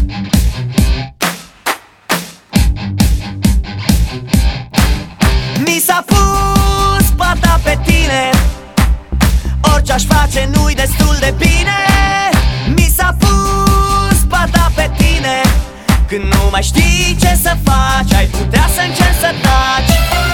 Mi s-a pus pata pe tine, orice-aș face nu-i destul de bine. Mi s-a pus pata pe tine, când nu mai știi ce să faci, ai putea să încerci să taci.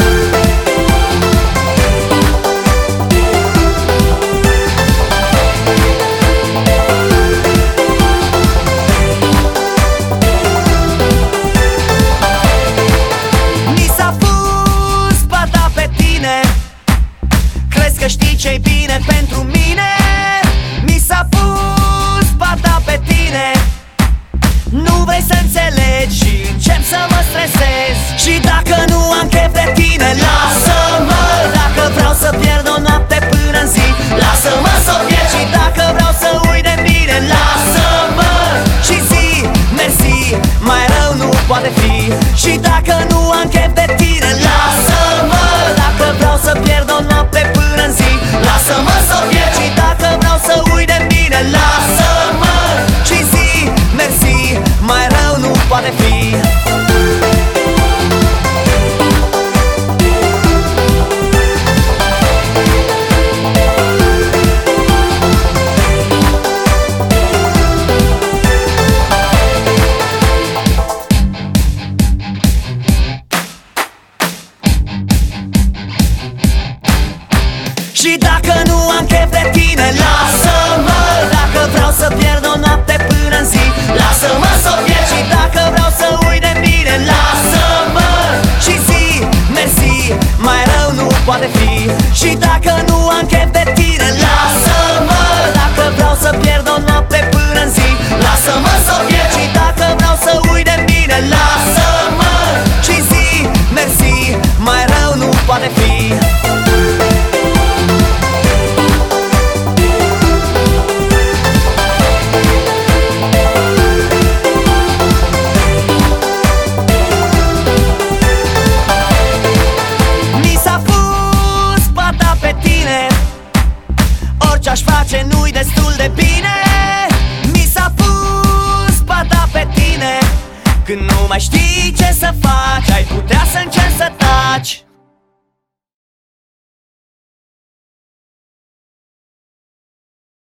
Mi s-a pus pata pe tine, crezi că știi ce-i bine pentru mine? Mi s-a pus pata pe tine, nu vrei să înțelegi și încep să mă stresez. Și dacă nu am chef de tine, lasă-mă. Dacă vreau să pierd o noapte până în zi, lasă-mă să o pierd. Și dacă vreau să uit de mine, lasă-mă. Și zi, mersi, mai rău nu poate fi. Și dacă nu am chef de tine, lasă-mă. Dacă vreau să pierd o noapte până în zi, lasă-mă să o pierd. Și dacă vreau să uit de mine, lasă-mă. Și zi, mersi, mai rău nu poate fi. Și dacă nu am chef de tine, lasă-mă. Dacă vreau să pierd o noapte până în zi, lasă-mă să o pierd. Și dacă vreau să uit de mine, lasă-mă. Și zi, mersi, mai rău nu poate fi. Și dacă nu am chef de tine, lasă-mă. Dacă vreau să pierd o noapte până în zi, lasă-mă să o pierd. Și dacă vreau să uit de mine, lasă-mă. Și zi, mersi, mai rău nu poate fi. Ce-aș face nu-i destul de bine. Mi s-a pus pata pe tine, când nu mai știi ce să faci, ai putea să încerci să taci.